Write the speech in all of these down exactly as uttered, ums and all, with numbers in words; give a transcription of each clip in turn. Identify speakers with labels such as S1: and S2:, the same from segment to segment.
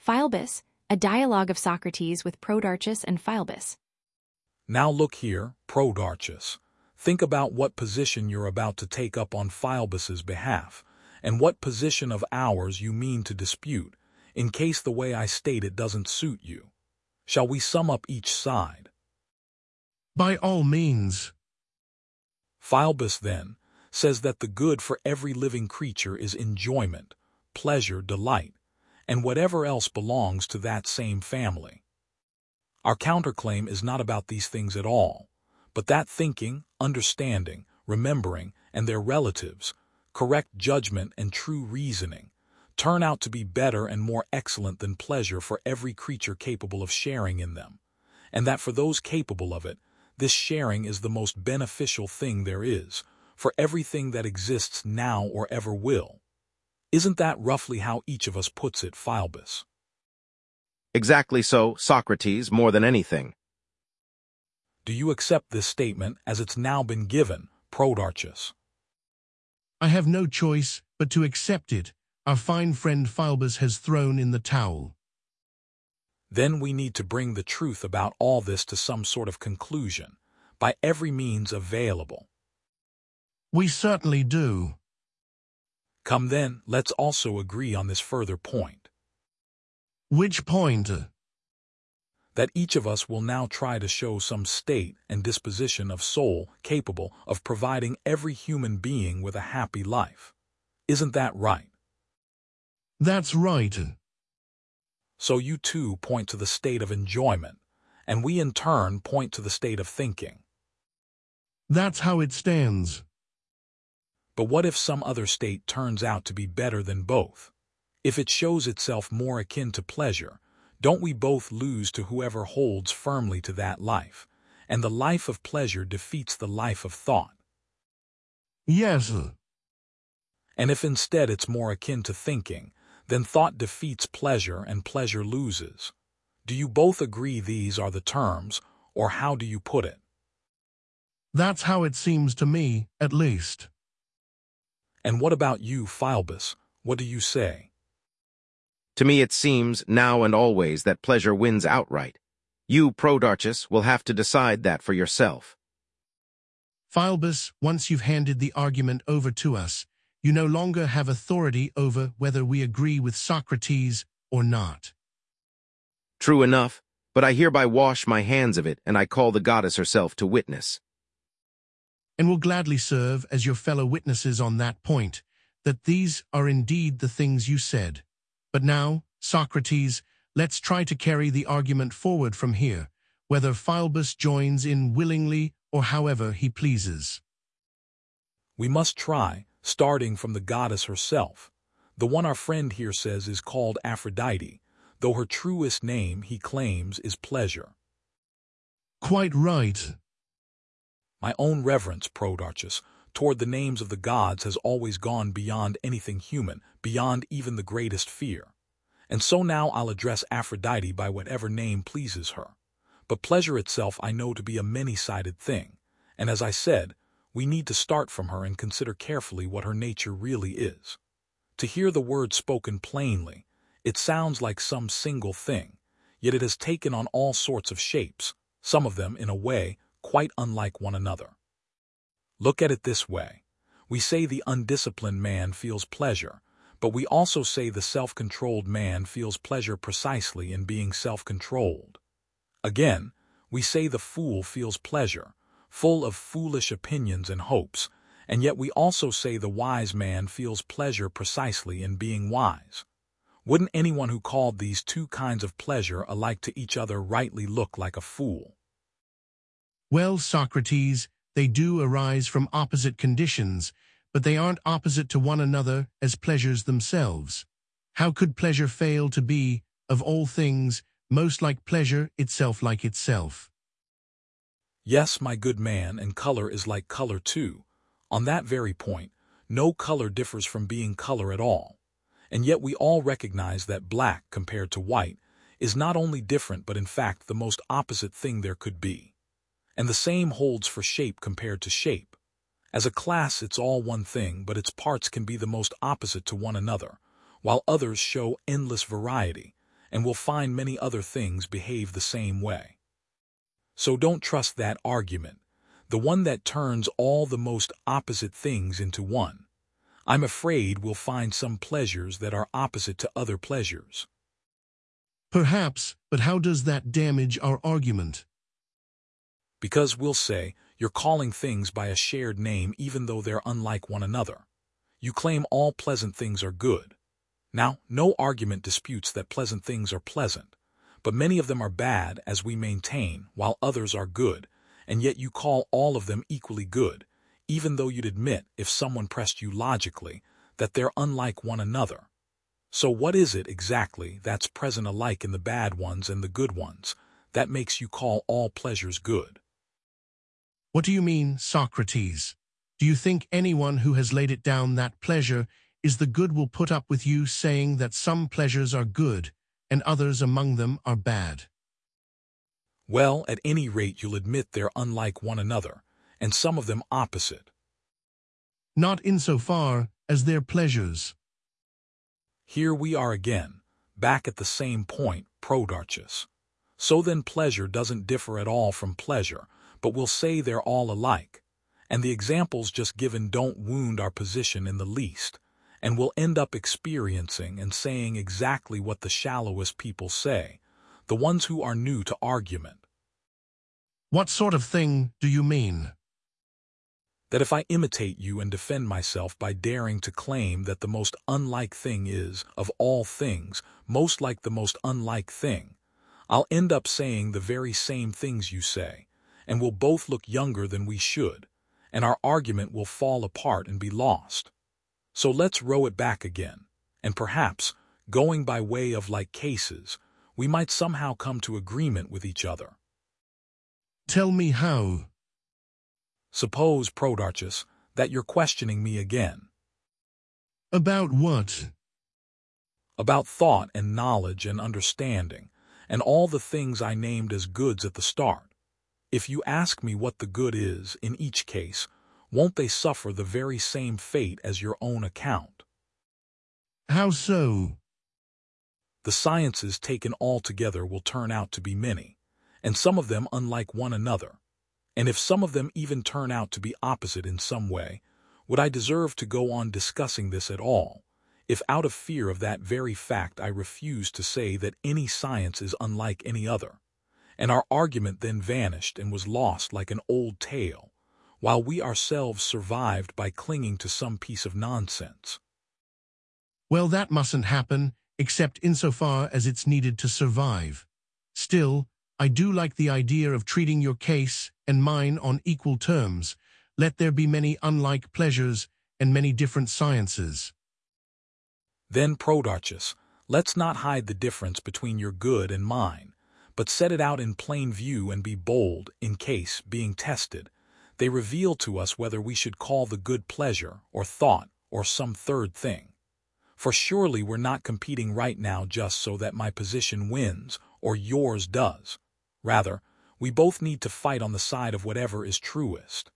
S1: Philebus, a dialogue of Socrates with Prodarchus and Philebus.
S2: Now look here, Prodarchus. Think about what position you're about to take up on Philebus's behalf, and what position of ours you mean to dispute, in case the way I state it doesn't suit you. Shall we sum up each side?
S3: By all means.
S2: Philebus, then, says that the good for every living creature is enjoyment, pleasure, delight, and whatever else belongs to that same family. Our counterclaim is not about these things at all, but that thinking, understanding, remembering, and their relatives, correct judgment and true reasoning, turn out to be better and more excellent than pleasure for every creature capable of sharing in them, and that for those capable of it, this sharing is the most beneficial thing there is, for everything that exists now or ever will. Isn't that roughly how each of us puts it, Philebus?
S4: Exactly so, Socrates, more than anything.
S2: Do you accept this statement as it's now been given, Prodarchus?
S3: I have no choice but to accept it. Our fine friend Philebus has thrown in the towel.
S2: Then we need to bring the truth about all this to some sort of conclusion, by every means available.
S3: We certainly do.
S2: Come then, let's also agree on this further point.
S3: Which point?
S2: That each of us will now try to show some state and disposition of soul capable of providing every human being with a happy life. Isn't that right?
S3: That's right.
S2: So you too point to the state of enjoyment, and we in turn point to the state of thinking.
S3: That's how it stands.
S2: But what if some other state turns out to be better than both? If it shows itself more akin to pleasure, don't we both lose to whoever holds firmly to that life, and the life of pleasure defeats the life of thought?
S3: Yes.
S2: And if instead it's more akin to thinking, then thought defeats pleasure and pleasure loses. Do you both agree these are the terms, or how do you put it?
S3: That's how it seems to me, at least.
S2: And what about you, Philebus? What do you say?
S4: To me it seems, now and always, that pleasure wins outright. You, Prodarchus, will have to decide that for yourself.
S3: Philebus, once you've handed the argument over to us, you no longer have authority over whether we agree with Socrates or not.
S4: True enough, but I hereby wash my hands of it, and I call the goddess herself to witness.
S3: And will gladly serve as your fellow witnesses on that point, that these are indeed the things you said. But now, Socrates, let's try to carry the argument forward from here, whether Philebus joins in willingly or however he pleases.
S2: We must try, starting from the goddess herself. The one our friend here says is called Aphrodite, though her truest name, he claims, is pleasure.
S3: Quite right.
S2: My own reverence, Prodarchus, toward the names of the gods has always gone beyond anything human, beyond even the greatest fear. And so now I'll address Aphrodite by whatever name pleases her. But pleasure itself I know to be a many-sided thing, and as I said, we need to start from her and consider carefully what her nature really is. To hear the word spoken plainly, it sounds like some single thing, yet it has taken on all sorts of shapes, some of them, in a way, quite unlike one another. Look at it this way. We say the undisciplined man feels pleasure, but we also say the self-controlled man feels pleasure precisely in being self-controlled. Again, we say the fool feels pleasure, full of foolish opinions and hopes, and yet we also say the wise man feels pleasure precisely in being wise. Wouldn't anyone who called these two kinds of pleasure alike to each other rightly look like a fool?
S3: Well, Socrates, they do arise from opposite conditions, but they aren't opposite to one another as pleasures themselves. How could pleasure fail to be, of all things, most like pleasure itself like itself?
S2: Yes, my good man, and color is like color too. On that very point, no color differs from being color at all. And yet we all recognize that black, compared to white, is not only different but in fact the most opposite thing there could be. And the same holds for shape compared to shape. As a class, it's all one thing, but its parts can be the most opposite to one another, while others show endless variety, and we'll find many other things behave the same way. So don't trust that argument, the one that turns all the most opposite things into one. I'm afraid we'll find some pleasures that are opposite to other pleasures.
S3: Perhaps, but how does that damage our argument?
S2: Because we'll say, you're calling things by a shared name even though they're unlike one another. You claim all pleasant things are good. Now, no argument disputes that pleasant things are pleasant, but many of them are bad, as we maintain, while others are good, and yet you call all of them equally good, even though you'd admit, if someone pressed you logically, that they're unlike one another. So what is it exactly that's present alike in the bad ones and the good ones that makes you call all pleasures good?
S3: What do you mean, Socrates? Do you think anyone who has laid it down that pleasure is the good will put up with you saying that some pleasures are good and others among them are bad?
S2: Well, at any rate you'll admit they're unlike one another, and some of them opposite.
S3: Not insofar as their pleasures.
S2: Here we are again, back at the same point, Prodarchus. So then pleasure doesn't differ at all from pleasure, but we'll say they're all alike. And the examples just given don't wound our position in the least, and we'll end up experiencing and saying exactly what the shallowest people say, the ones who are new to argument.
S3: What sort of thing do you mean?
S2: That if I imitate you and defend myself by daring to claim that the most unlike thing is, of all things, most like the most unlike thing, I'll end up saying the very same things you say, and we'll both look younger than we should, and our argument will fall apart and be lost. So let's row it back again, and perhaps, going by way of like cases, we might somehow come to agreement with each other.
S3: Tell me how.
S2: Suppose, Prodarchus, that you're questioning me again.
S3: About what?
S2: About thought and knowledge and understanding, and all the things I named as goods at the start. If you ask me what the good is, in each case, won't they suffer the very same fate as your own account?
S3: How so?
S2: The sciences taken all together will turn out to be many, and some of them unlike one another. And if some of them even turn out to be opposite in some way, would I deserve to go on discussing this at all, if out of fear of that very fact I refuse to say that any science is unlike any other? And our argument then vanished and was lost like an old tale, while we ourselves survived by clinging to some piece of nonsense.
S3: Well, that mustn't happen, except insofar as it's needed to survive. Still, I do like the idea of treating your case and mine on equal terms. Let there be many unlike pleasures and many different sciences.
S2: Then, Prodarchus, let's not hide the difference between your good and mine, but set it out in plain view and be bold, in case, being tested, they reveal to us whether we should call the good pleasure, or thought, or some third thing. For surely we're not competing right now just so that my position wins, or yours does. Rather, we both need to fight on the side of whatever is truest.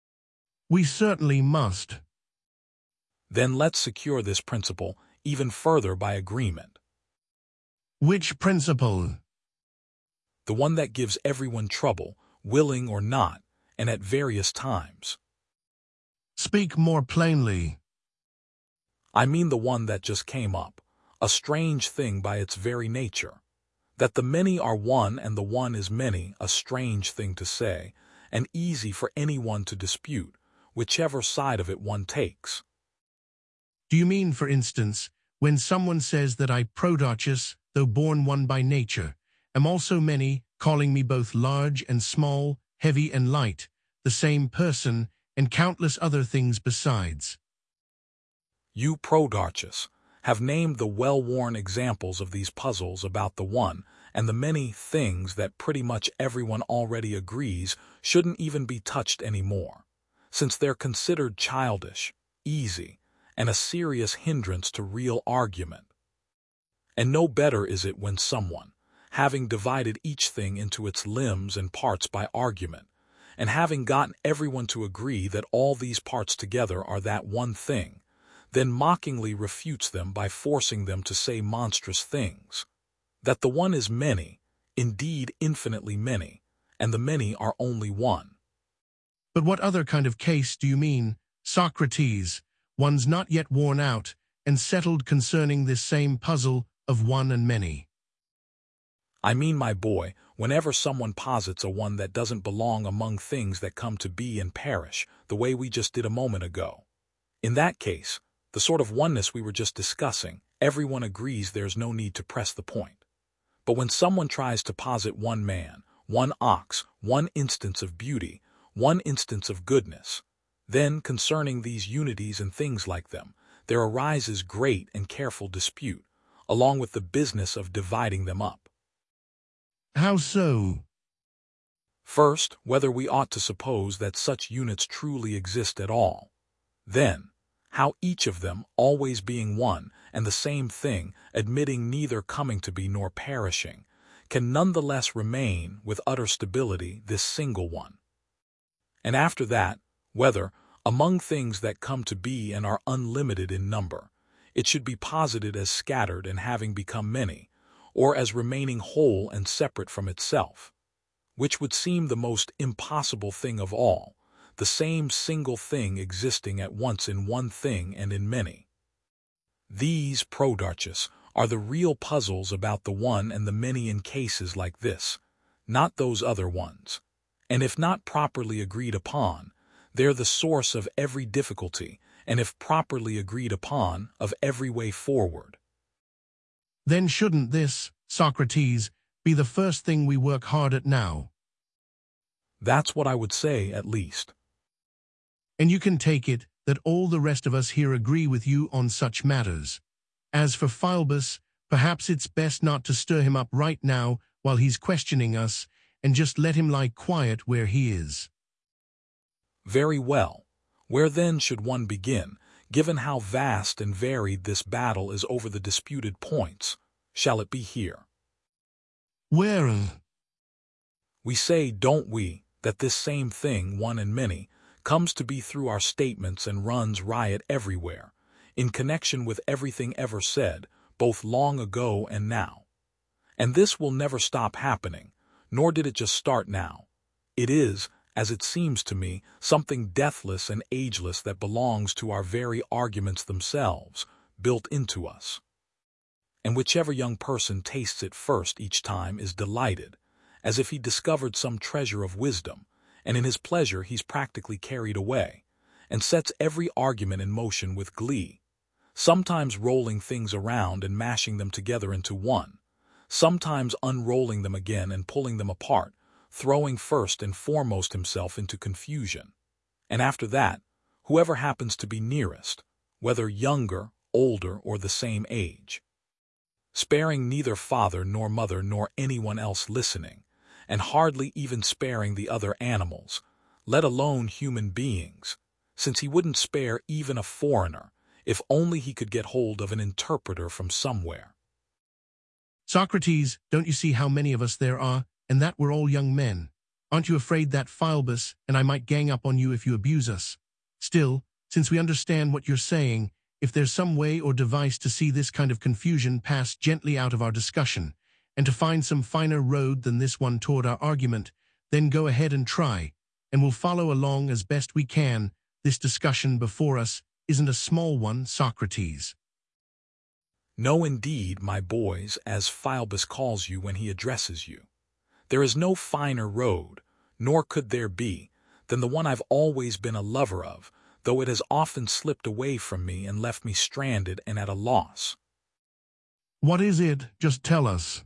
S3: We certainly must.
S2: Then let's secure this principle even further by agreement.
S3: Which principle?
S2: The one that gives everyone trouble, willing or not, and at various times.
S3: Speak more plainly.
S2: I mean the one that just came up, a strange thing by its very nature. That the many are one and the one is many, a strange thing to say, and easy for anyone to dispute, whichever side of it one takes.
S3: Do you mean, for instance, when someone says that I, Prodarchus, though born one by nature, am also many, calling me both large and small, heavy and light, the same person, and countless other things besides?
S2: You, Prodarchus, have named the well-worn examples of these puzzles about the one and the many things that pretty much everyone already agrees shouldn't even be touched anymore, since they're considered childish, easy, and a serious hindrance to real argument. And no better is it when someone, having divided each thing into its limbs and parts by argument, and having gotten everyone to agree that all these parts together are that one thing, then mockingly refutes them by forcing them to say monstrous things. that the one is many, indeed infinitely many, and the many are only one.
S3: But what other kind of case do you mean, Socrates, one's not yet worn out and settled concerning this same puzzle of one and many?
S2: I mean, my boy, whenever someone posits a one that doesn't belong among things that come to be and perish, the way we just did a moment ago. In that case, the sort of oneness we were just discussing, everyone agrees there's no need to press the point. But when someone tries to posit one man, one ox, one instance of beauty, one instance of goodness, then concerning these unities and things like them, there arises great and careful dispute, along with the business of dividing them up.
S3: How so?
S2: First, whether we ought to suppose that such units truly exist at all. Then, how each of them, always being one and the same thing, admitting neither coming to be nor perishing, can nonetheless remain with utter stability this single one. And after that, whether, among things that come to be and are unlimited in number, it should be posited as scattered and having become many, or as remaining whole and separate from itself, which would seem the most impossible thing of all, the same single thing existing at once in one thing and in many. These, Prodarchus, are the real puzzles about the one and the many in cases like this, not those other ones. And if not properly agreed upon, they're the source of every difficulty, and if properly agreed upon, of every way forward.
S3: Then shouldn't this, Socrates, be the first thing we work hard at now?
S2: That's what I would say, at least.
S3: And you can take it that all the rest of us here agree with you on such matters. As for Philebus, perhaps it's best not to stir him up right now while he's questioning us, and just let him lie quiet where he is.
S2: Very well. Where then should one begin, given how vast and varied this battle is over the disputed points? Shall it be here?
S3: Where?
S2: We say, don't we, that this same thing, one and many, comes to be through our statements and runs riot everywhere, in connection with everything ever said, both long ago and now. And this will never stop happening, nor did it just start now. It is, as it seems to me, something deathless and ageless that belongs to our very arguments themselves, built into us. And whichever young person tastes it first each time is delighted, as if he discovered some treasure of wisdom, and in his pleasure he's practically carried away, and sets every argument in motion with glee, sometimes rolling things around and mashing them together into one, sometimes unrolling them again and pulling them apart, throwing first and foremost himself into confusion, and after that, whoever happens to be nearest, whether younger, older, or the same age, sparing neither father nor mother nor anyone else listening, and hardly even sparing the other animals, let alone human beings, since he wouldn't spare even a foreigner, if only he could get hold of an interpreter from somewhere.
S3: Socrates, don't you see how many of us there are, and that we're all young men? Aren't you afraid that Philebus and I might gang up on you if you abuse us? Still, since we understand what you're saying, if there's some way or device to see this kind of confusion pass gently out of our discussion, and to find some finer road than this one toward our argument, then go ahead and try, and we'll follow along as best we can. This discussion before us isn't a small one, Socrates.
S2: No, indeed, my boys, as Philebus calls you when he addresses you. There is no finer road, nor could there be, than the one I've always been a lover of, though it has often slipped away from me and left me stranded and at a loss.
S3: What is it? Just tell us.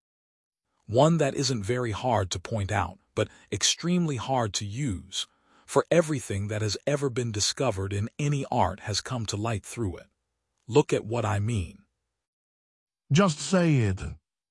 S2: One that isn't very hard to point out, but extremely hard to use, for everything that has ever been discovered in any art has come to light through it. Look at what I mean.
S3: Just say it.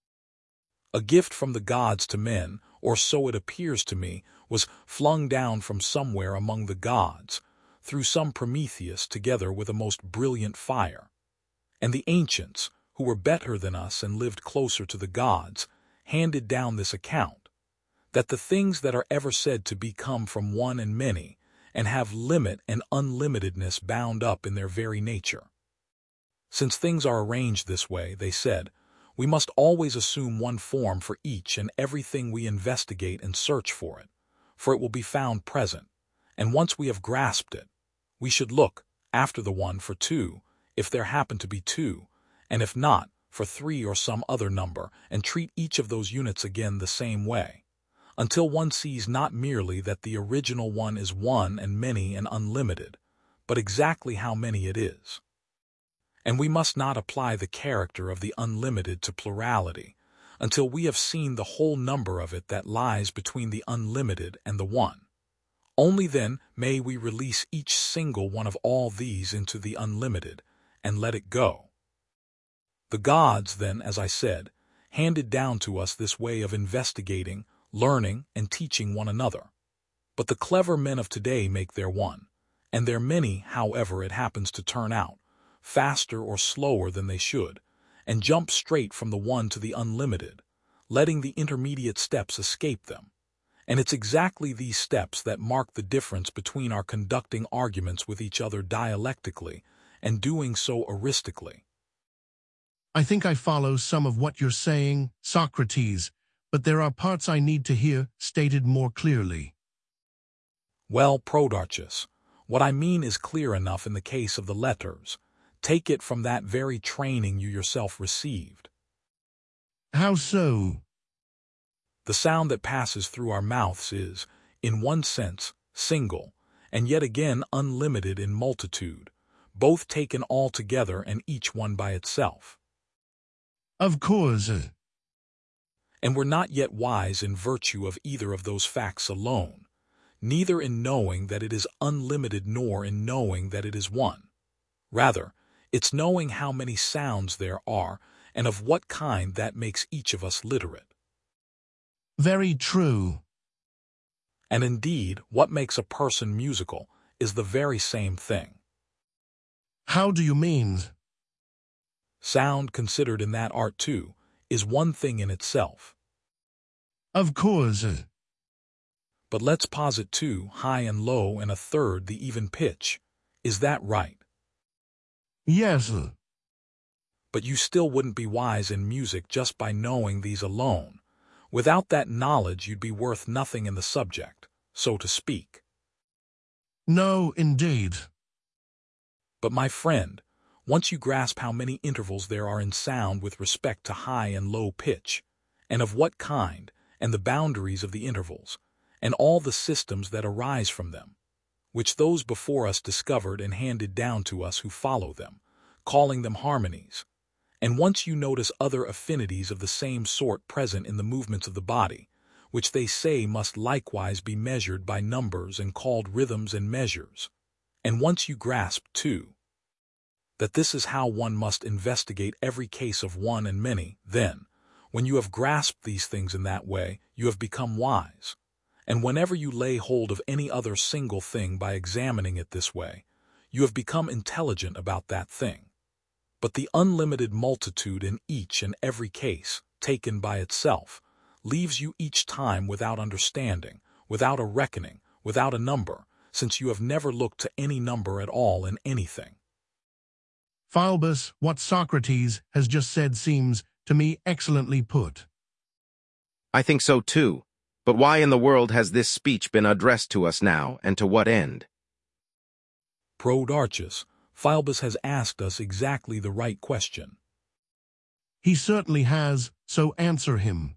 S2: A gift from the gods to men, or so it appears to me, was flung down from somewhere among the gods, through some Prometheus together with a most brilliant fire. And the ancients, who were better than us and lived closer to the gods, handed down this account, that the things that are ever said to be come from one and many, and have limit and unlimitedness bound up in their very nature. Since things are arranged this way, they said, We must always assume one form for each and everything we investigate and search for it, for it will be found present, and once we have grasped it, we should look, after the one, for two, if there happen to be two, and if not, for three or some other number, and treat each of those units again the same way, until one sees not merely that the original one is one and many and unlimited, but exactly how many it is. And we must not apply the character of the unlimited to plurality until we have seen the whole number of it that lies between the unlimited and the one. Only then may we release each single one of all these into the unlimited and let it go. The gods, then, as I said, handed down to us this way of investigating, learning, and teaching one another. But the clever men of today make their one, and their many, however it happens to turn out, faster or slower than they should, and jump straight from the one to the unlimited, letting the intermediate steps escape them. And it's exactly these steps that mark the difference between our conducting arguments with each other dialectically and doing so eristically.
S3: I think I follow some of what you're saying, Socrates, but there are parts I need to hear stated more clearly.
S2: Well, Prodarchus, what I mean is clear enough in the case of the letters. Take it from that very training you yourself received.
S3: How so?
S2: The sound that passes through our mouths is, in one sense, single, and yet again unlimited in multitude, both taken all together and each one by itself.
S3: Of course.
S2: And we're not yet wise in virtue of either of those facts alone, neither in knowing that it is unlimited nor in knowing that it is one. Rather, it's knowing how many sounds there are and of what kind that makes each of us literate.
S3: Very true.
S2: And indeed, what makes a person musical is the very same thing.
S3: How do you mean?
S2: Sound, considered in that art too, is one thing in itself.
S3: Of course.
S2: But let's posit two, high and low, and a third, the even pitch. Is that right?
S3: Yes.
S2: But you still wouldn't be wise in music just by knowing these alone. Without that knowledge, you'd be worth nothing in the subject, so to speak.
S3: No, indeed.
S2: But my friend, once you grasp how many intervals there are in sound with respect to high and low pitch, and of what kind, and the boundaries of the intervals, and all the systems that arise from them, which those before us discovered and handed down to us who follow them, calling them harmonies, and once you notice other affinities of the same sort present in the movements of the body, which they say must likewise be measured by numbers and called rhythms and measures, and once you grasp, too, that this is how one must investigate every case of one and many, then, when you have grasped these things in that way, you have become wise. And whenever you lay hold of any other single thing by examining it this way, you have become intelligent about that thing. But the unlimited multitude in each and every case, taken by itself, leaves you each time without understanding, without a reckoning, without a number, since you have never looked to any number at all in anything.
S3: Philebus, what Socrates has just said seems, to me, excellently put.
S4: I think so too. But why in the world has this speech been addressed to us now, and to what end?
S2: Prodarchus, Philebus has asked us exactly the right question.
S3: He certainly has, so answer him.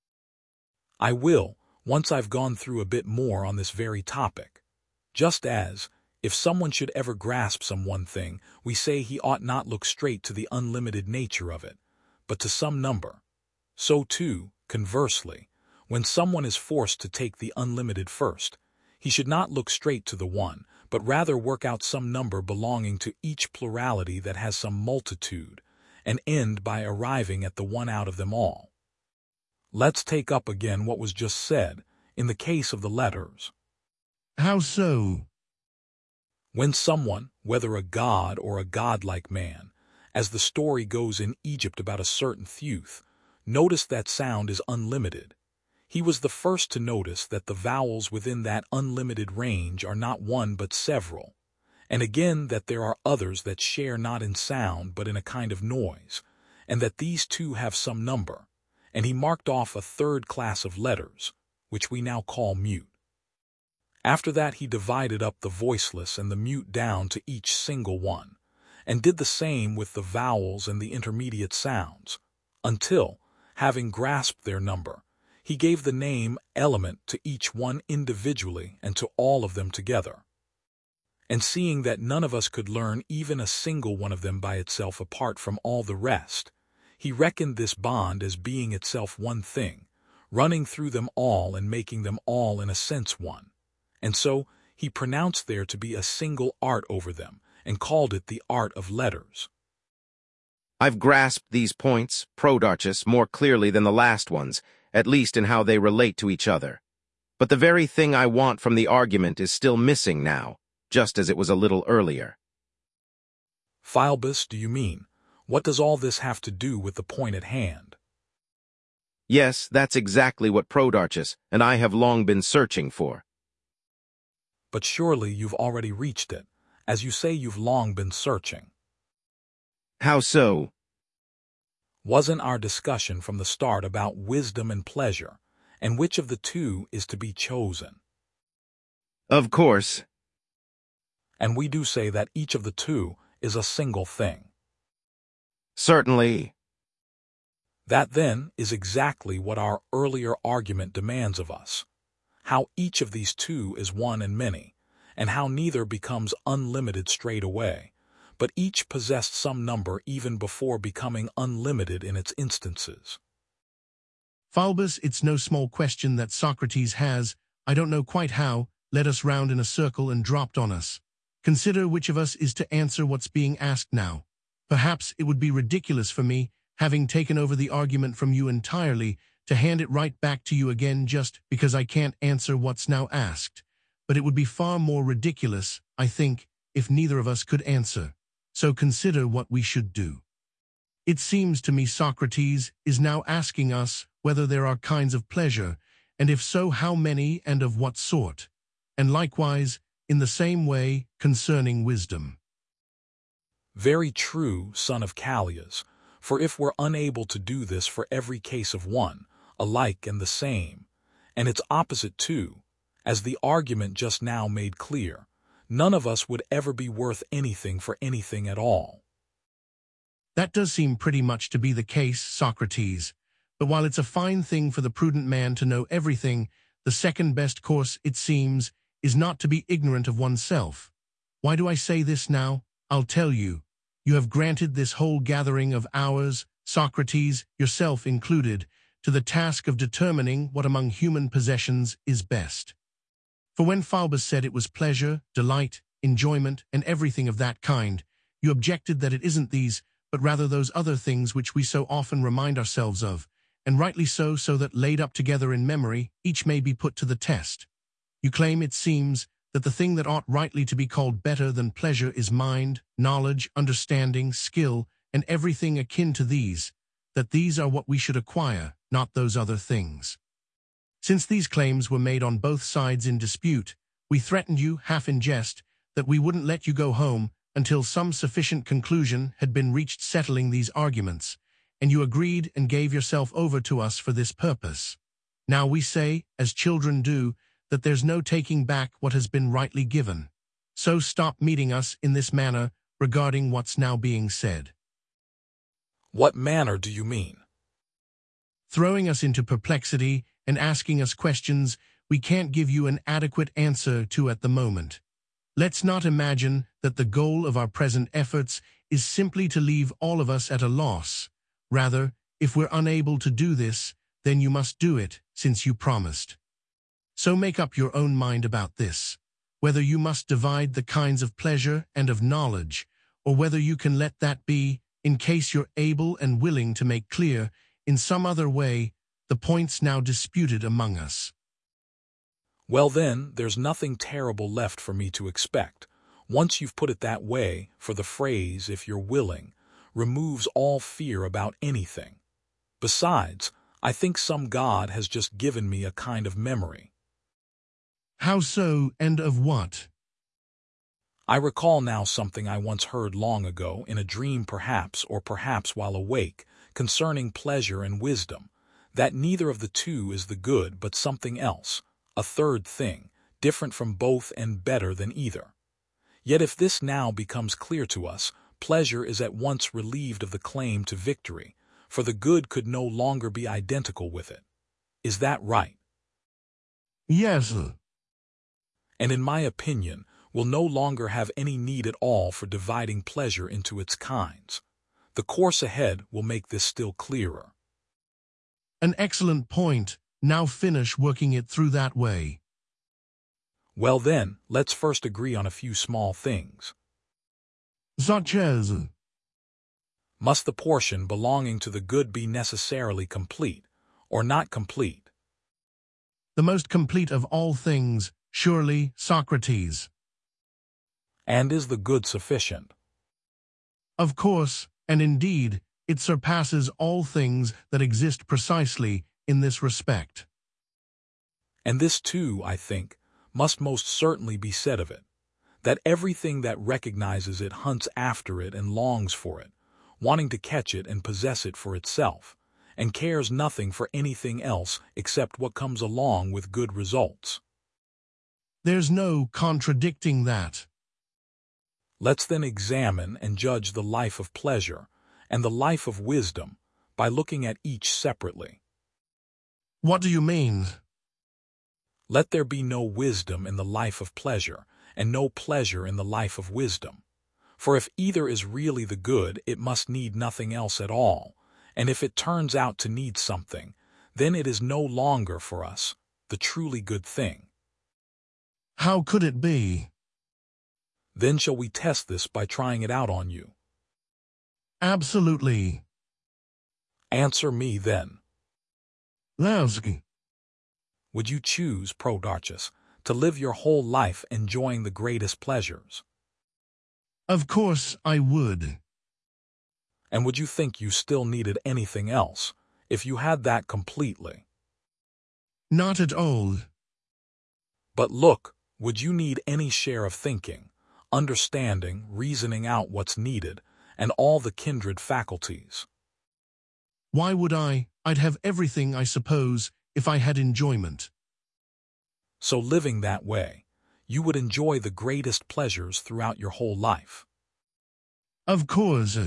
S2: I will, once I've gone through a bit more on this very topic. Just as, if someone should ever grasp some one thing, we say he ought not look straight to the unlimited nature of it, but to some number. So too, conversely, when someone is forced to take the unlimited first, he should not look straight to the one, but rather work out some number belonging to each plurality that has some multitude, and end by arriving at the one out of them all. Let's take up again what was just said, in the case of the letters.
S3: How so?
S2: When someone, whether a god or a godlike man, as the story goes in Egypt about a certain Theuth, noticed that sound is unlimited, he was the first to notice that the vowels within that unlimited range are not one but several, and again that there are others that share not in sound but in a kind of noise, and that these two have some number, and he marked off a third class of letters, which we now call mute. After that he divided up the voiceless and the mute down to each single one, and did the same with the vowels and the intermediate sounds, until, having grasped their number, he gave the name element to each one individually and to all of them together. And seeing that none of us could learn even a single one of them by itself apart from all the rest, he reckoned this bond as being itself one thing, running through them all and making them all in a sense one. And so he pronounced there to be a single art over them, and called it the art of letters.
S4: I've grasped these points, Prodarchus, more clearly than the last ones, at least in how they relate to each other. But the very thing I want from the argument is still missing now, just as it was a little earlier.
S2: Philebus, do you mean? What does all this have to do with the point at hand?
S4: Yes, that's exactly what Prodarchus and I have long been searching for.
S2: But surely you've already reached it, as you say you've long been searching.
S4: How so?
S2: Wasn't our discussion from the start about wisdom and pleasure, and which of the two is to be chosen?
S4: Of course.
S2: And we do say that each of the two is a single thing.
S4: Certainly.
S2: That, then, is exactly what our earlier argument demands of us, how each of these two is one and many, and how neither becomes unlimited straight away, but each possessed some number even before becoming unlimited in its instances.
S3: Philebus, it's no small question that Socrates has, I don't know quite how, led us round in a circle and dropped on us. Consider which of us is to answer what's being asked now. Perhaps it would be ridiculous for me, having taken over the argument from you entirely, to hand it right back to you again just because I can't answer what's now asked. But it would be far more ridiculous, I think, if neither of us could answer. So consider what we should do. It seems to me Socrates is now asking us whether there are kinds of pleasure, and if so, how many and of what sort, and likewise, in the same way, concerning wisdom.
S2: Very true, son of Callias, for if we're unable to do this for every case of one, alike and the same, and its opposite too, as the argument just now made clear, none of us would ever be worth anything for anything at all.
S3: That does seem pretty much to be the case, Socrates. But while it's a fine thing for the prudent man to know everything, the second best course, it seems, is not to be ignorant of oneself. Why do I say this now? I'll tell you. You have granted this whole gathering of ours, Socrates, yourself included, to the task of determining what among human possessions is best. For when Philebus said it was pleasure, delight, enjoyment, and everything of that kind, you objected that it isn't these, but rather those other things which we so often remind ourselves of, and rightly so, so that laid up together in memory, each may be put to the test. You claim, it seems, that the thing that ought rightly to be called better than pleasure is mind, knowledge, understanding, skill, and everything akin to these, that these are what we should acquire, not those other things. Since these claims were made on both sides in dispute, we threatened you, half in jest, that we wouldn't let you go home until some sufficient conclusion had been reached settling these arguments, and you agreed and gave yourself over to us for this purpose. Now we say, as children do, that there's no taking back what has been rightly given. So stop meeting us in this manner regarding what's now being said.
S2: What manner do you mean?
S3: Throwing us into perplexity and asking us questions we can't give you an adequate answer to at the moment. Let's not imagine that the goal of our present efforts is simply to leave all of us at a loss. Rather, if we're unable to do this, then you must do it, since you promised. So make up your own mind about this, whether you must divide the kinds of pleasure and of knowledge, or whether you can let that be, in case you're able and willing to make clear, in some other way, the points now disputed among us.
S2: Well then, there's nothing terrible left for me to expect. Once you've put it that way, for the phrase, if you're willing, removes all fear about anything. Besides, I think some god has just given me a kind of memory.
S3: How so, and of what?
S2: I recall now something I once heard long ago, in a dream perhaps, or perhaps while awake, concerning pleasure and wisdom, that neither of the two is the good but something else, a third thing, different from both and better than either. Yet if this now becomes clear to us, pleasure is at once relieved of the claim to victory, for the good could no longer be identical with it. Is that right?
S3: Yes.
S2: And in my opinion, will no longer have any need at all for dividing pleasure into its kinds. The course ahead will make this still clearer.
S3: An excellent point. Now finish working it through that way.
S2: Well then, let's first agree on a few small things.
S3: Such as?
S2: Must the portion belonging to the good be necessarily complete, or not complete?
S3: The most complete of all things, surely, Socrates.
S2: And is the good sufficient?
S3: Of course, and indeed, it surpasses all things that exist precisely in this respect.
S2: And this too, I think, must most certainly be said of it, that everything that recognizes it hunts after it and longs for it, wanting to catch it and possess it for itself, and cares nothing for anything else except what comes along with good results.
S3: There's no contradicting that.
S2: Let's then examine and judge the life of pleasure and the life of wisdom by looking at each separately.
S3: What do you mean?
S2: Let there be no wisdom in the life of pleasure, and no pleasure in the life of wisdom. For if either is really the good, it must need nothing else at all, and if it turns out to need something, then it is no longer for us the truly good thing.
S3: How could it be?
S2: Then shall we test this by trying it out on you?
S3: Absolutely.
S2: Answer me then.
S3: Lansky.
S2: Would you choose, Prodarchus, to live your whole life enjoying the greatest pleasures?
S3: Of course I would.
S2: And would you think you still needed anything else, if you had that completely?
S3: Not at all.
S2: But look, would you need any share of thinking, understanding, reasoning out what's needed, and all the kindred faculties?
S3: Why would I? I'd have everything, I suppose, if I had enjoyment.
S2: So living that way, you would enjoy the greatest pleasures throughout your whole life.
S3: Of course.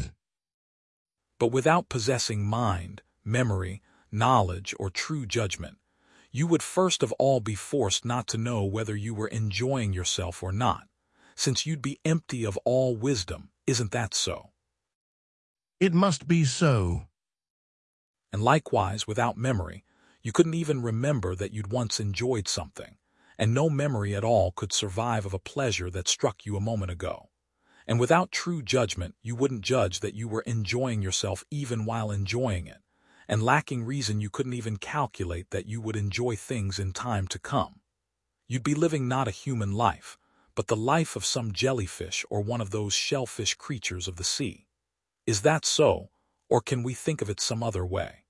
S2: But without possessing mind, memory, knowledge, or true judgment, you would first of all be forced not to know whether you were enjoying yourself or not, since you'd be empty of all wisdom. Isn't that so?
S3: It must be so.
S2: And likewise, without memory, you couldn't even remember that you'd once enjoyed something, and no memory at all could survive of a pleasure that struck you a moment ago. And without true judgment, you wouldn't judge that you were enjoying yourself even while enjoying it, and lacking reason you couldn't even calculate that you would enjoy things in time to come. You'd be living not a human life, but the life of some jellyfish or one of those shellfish creatures of the sea. Is that so, or can we think of it some other way?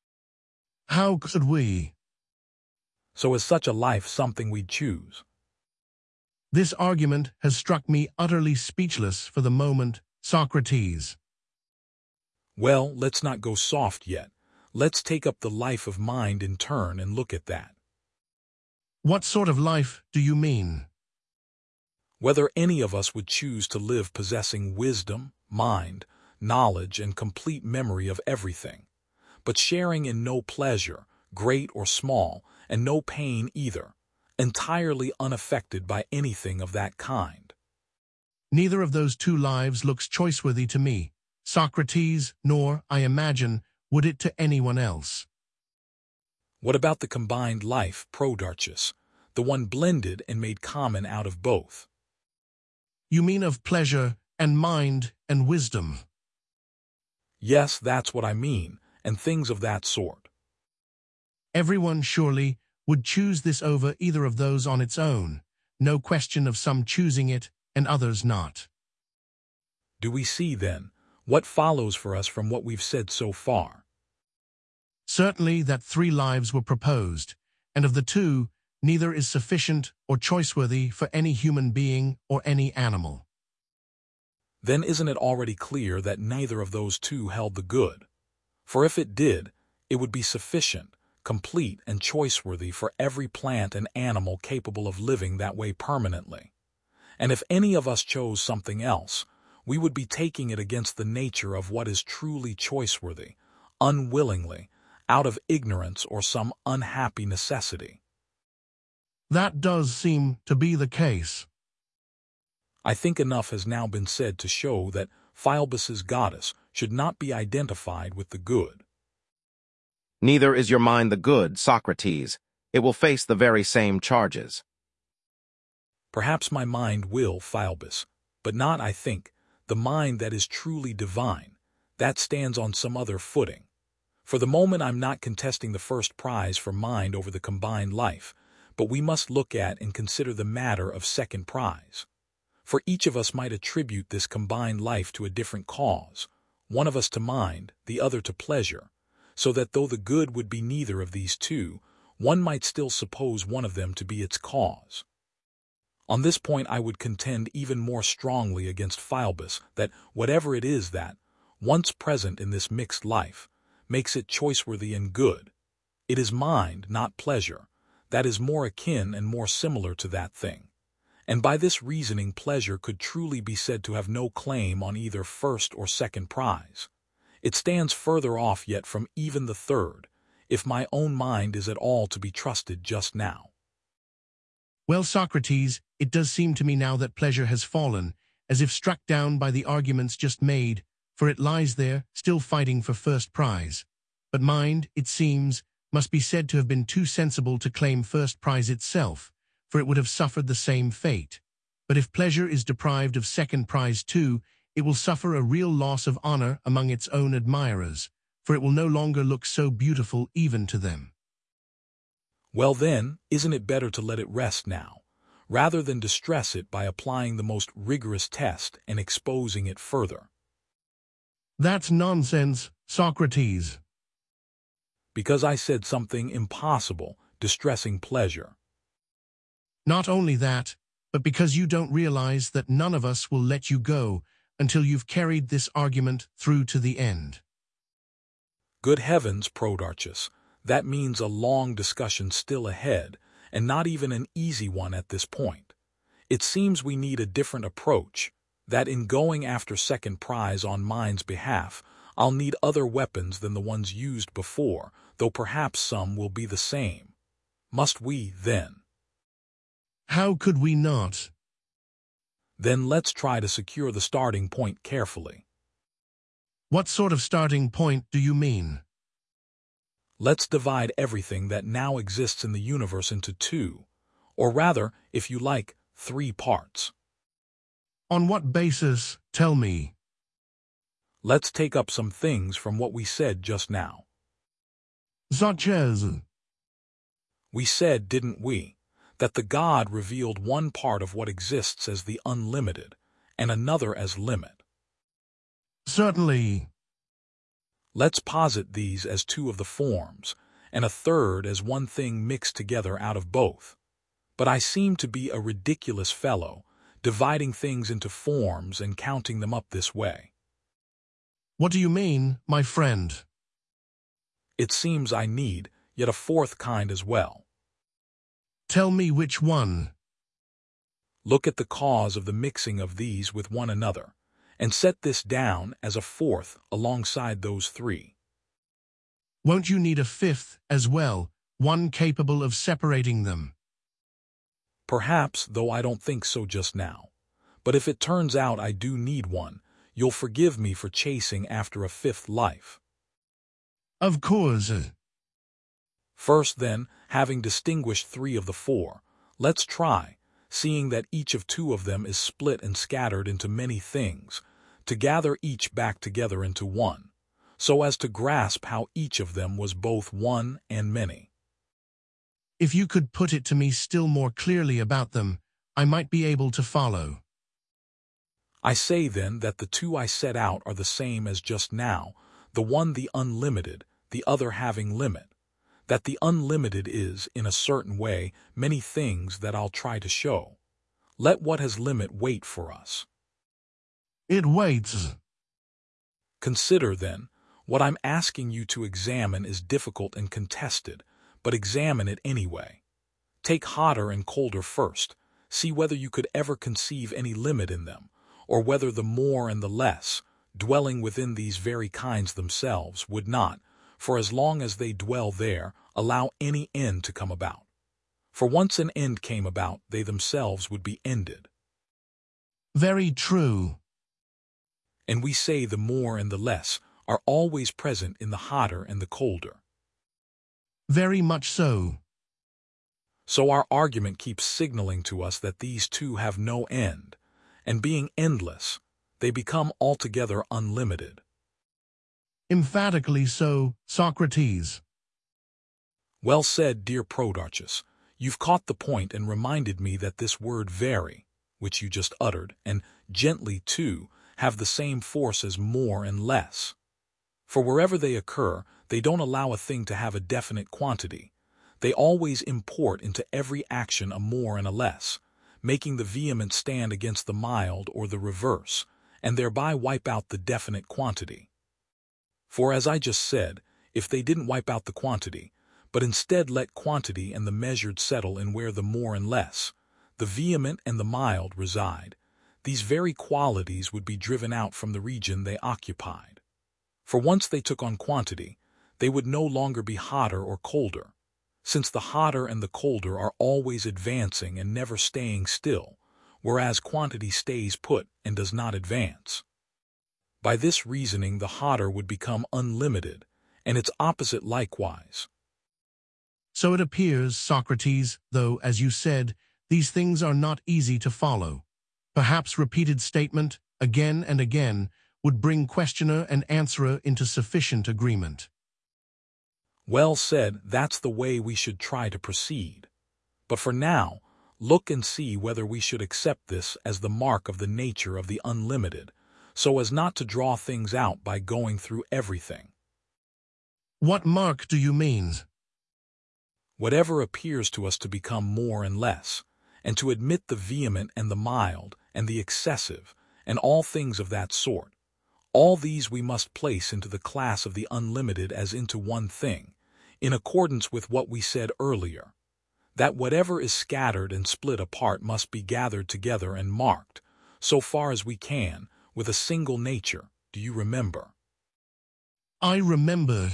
S3: How could we?
S2: So is such a life something we'd choose?
S3: This argument has struck me utterly speechless for the moment, Socrates.
S2: Well, let's not go soft yet. Let's take up the life of mind in turn and look at that.
S3: What sort of life do you mean?
S2: Whether any of us would choose to live possessing wisdom, mind, knowledge, and complete memory of everything, but sharing in no pleasure, great or small, and no pain either, entirely unaffected by anything of that kind.
S3: Neither of those two lives looks choiceworthy to me, Socrates, nor, I imagine, would it to anyone else.
S2: What about the combined life, Prodarchus, the one blended and made common out of both?
S3: You mean of pleasure and mind and wisdom?
S2: Yes, that's what I mean, and things of that sort.
S3: Everyone, surely, would choose this over either of those on its own, no question of some choosing it and others not.
S2: Do we see, then, what follows for us from what we've said so far?
S3: Certainly that three lives were proposed, and of the two, neither is sufficient or choiceworthy for any human being or any animal.
S2: Then isn't it already clear that neither of those two held the good? For if it did, it would be sufficient, complete, and choiceworthy for every plant and animal capable of living that way permanently. And if any of us chose something else, we would be taking it against the nature of what is truly choiceworthy, unwillingly, out of ignorance or some unhappy necessity.
S3: That does seem to be the case.
S2: I think enough has now been said to show that Philebus's goddess should not be identified with the good.
S4: Neither is your mind the good, Socrates. It will face the very same charges.
S2: Perhaps my mind will, Philebus, but not, I think, the mind that is truly divine. That stands on some other footing. For the moment I'm not contesting the first prize for mind over the combined life, but we must look at and consider the matter of second prize. For each of us might attribute this combined life to a different cause, one of us to mind, the other to pleasure, so that though the good would be neither of these two, one might still suppose one of them to be its cause. On this point I would contend even more strongly against Philebus that whatever it is that, once present in this mixed life, makes it choiceworthy and good, it is mind, not pleasure, that is more akin and more similar to that thing. And by this reasoning pleasure could truly be said to have no claim on either first or second prize. It stands further off yet from even the third, if my own mind is at all to be trusted just now.
S3: Well, Socrates, it does seem to me now that pleasure has fallen, as if struck down by the arguments just made, for it lies there, still fighting for first prize. But mind, it seems, must be said to have been too sensible to claim first prize itself, for it would have suffered the same fate. But if pleasure is deprived of second prize too, it will suffer a real loss of honor among its own admirers, for it will no longer look so beautiful even to them.
S2: Well then, isn't it better to let it rest now, rather than distress it by applying the most rigorous test and exposing it further?
S3: That's nonsense, Socrates.
S2: Because I said something impossible, distressing pleasure.
S3: Not only that, but because you don't realize that none of us will let you go until you've carried this argument through to the end.
S2: Good heavens, Prodarchus, that means a long discussion still ahead, and not even an easy one at this point. It seems we need a different approach, that in going after second prize on mine's behalf, I'll need other weapons than the ones used before, though perhaps some will be the same. Must we, then?
S3: How could we not?
S2: Then let's try to secure the starting point carefully.
S3: What sort of starting point do you mean?
S2: Let's divide everything that now exists in the universe into two, or rather, if you like, three parts.
S3: On what basis, tell me?
S2: Let's take up some things from what we said just now.
S3: Such as?
S2: We said, didn't we, that the God revealed one part of what exists as the unlimited, and another as limit.
S3: Certainly.
S2: Let's posit these as two of the forms, and a third as one thing mixed together out of both. But I seem to be a ridiculous fellow, dividing things into forms and counting them up this way.
S3: What do you mean, my friend?
S2: It seems I need yet a fourth kind as well.
S3: Tell me which one.
S2: Look at the cause of the mixing of these with one another, and set this down as a fourth alongside those three.
S3: Won't you need a fifth as well, one capable of separating them?
S2: Perhaps, though I don't think so just now. But if it turns out I do need one, you'll forgive me for chasing after a fifth life.
S3: Of course.
S2: First, then, having distinguished three of the four, let's try, seeing that each of two of them is split and scattered into many things, to gather each back together into one, so as to grasp how each of them was both one and many.
S3: If you could put it to me still more clearly about them, I might be able to follow.
S2: I say, then, that the two I set out are the same as just now, the one the unlimited, the other having limit. That the unlimited is, in a certain way, many things that I'll try to show. Let what has limit wait for us.
S3: It waits.
S2: Consider, then, What I'm asking you to examine is difficult and contested, but examine it anyway. Take hotter and colder first. See whether you could ever conceive any limit in them, or whether the more and the less, dwelling within these very kinds themselves, would not, for as long as they dwell there, allow any end to come about. For once an end came about, they themselves would be ended.
S3: Very true.
S2: And we say the more and the less are always present in the hotter and the colder.
S3: Very much so.
S2: So our argument keeps signaling to us that these two have no end, and being endless, they become altogether unlimited.
S3: Emphatically so, Socrates.
S2: Well said, dear Prodorchus. You've caught the point and reminded me that this word very, which you just uttered, and gently too, have the same force as more and less. For wherever they occur, they don't allow a thing to have a definite quantity. They always import into every action a more and a less, making the vehement stand against the mild or the reverse, and thereby wipe out the definite quantity. For as I just said, if they didn't wipe out the quantity, but instead let quantity and the measured settle in where the more and less, the vehement and the mild reside, these very qualities would be driven out from the region they occupied. For once they took on quantity, they would no longer be hotter or colder, since the hotter and the colder are always advancing and never staying still, whereas quantity stays put and does not advance. By this reasoning, the hotter would become unlimited, and its opposite likewise.
S3: So it appears, Socrates, though, as you said, these things are not easy to follow. Perhaps repeated statement, again and again, would bring questioner and answerer into sufficient agreement.
S2: Well said, that's the way we should try to proceed. But for now, look and see whether we should accept this as the mark of the nature of the unlimited, so as not to draw things out by going through everything.
S3: What mark do you mean?
S2: Whatever appears to us to become more and less, and to admit the vehement and the mild, and the excessive, and all things of that sort, all these we must place into the class of the unlimited as into one thing, in accordance with what we said earlier, that whatever is scattered and split apart must be gathered together and marked, so far as we can, with a single nature. Do you remember?
S3: I remember.